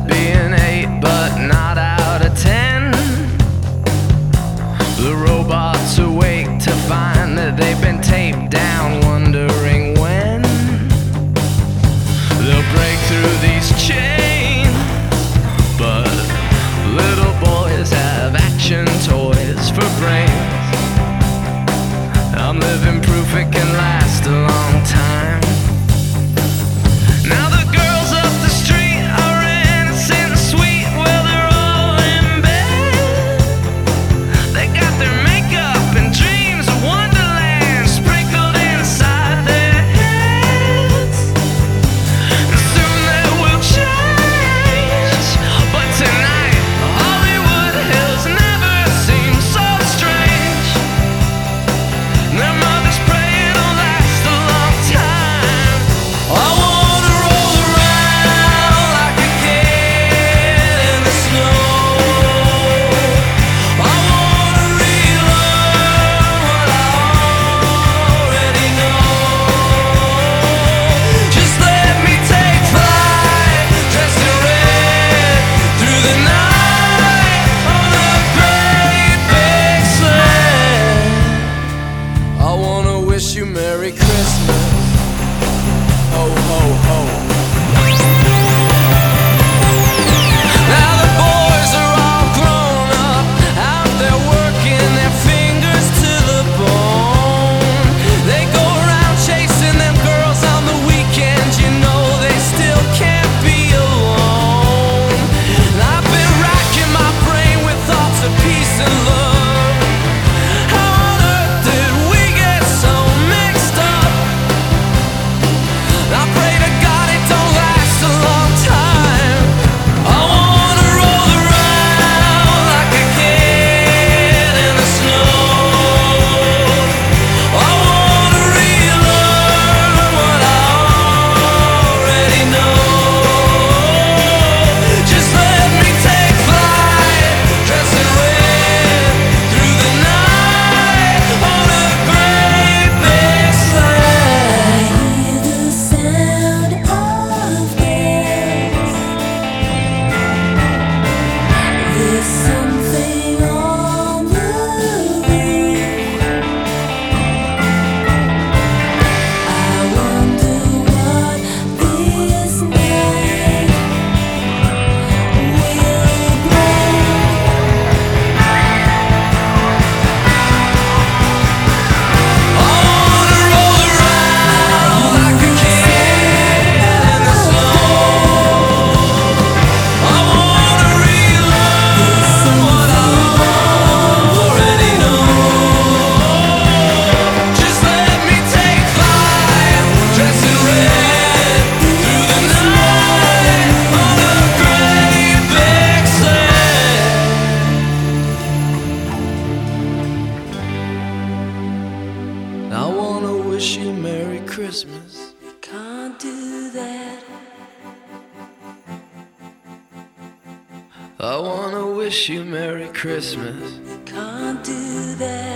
to be an 8, but not out of 10. The robots awake to find that they've been taped down, wondering when they'll break through these chains. But little boys have action toys for brains. I'm living proof it can last a long time. Now the girls up the street are innocent and sweet. Well, they're all in bed. They got their makeup and dreams of Wonderland sprinkled inside their heads. And soon they will change. But tonight, Hollywood Hills never seem so strange. Their mothers pray it'll last a long time. I wanna roll around like a kid in the snow. I wanna relearn what I already know. Just let me take flight, dressed in red, through the night on a great big sled. I wanna wish you Merry Christmas. Ho, ho, ho. Now the boys are all grown up, out there working their fingers to the bone. They go around chasing them girls on the weekends. You know they still can't be alone. And I've been racking my brain with thoughts of peace and love. How on earth did we get so mixed up? I pray to God it don't last a long time. I wanna roll around like a kid in the snow. I wanna relearn what I already know. Just let me take flight, dressed in red, through the night on a great big sled. Hear the sound of bells. There's something on the roof. I wonder what this night will bring. I wanna roll around like a kid in the snow. I wanna relearn what I already know. Just let me take flight, dressed in red, through the night on a great big sled. I wanna wish you Merry Christmas. Can't do that. I wanna wish you Merry Christmas. Can't do that.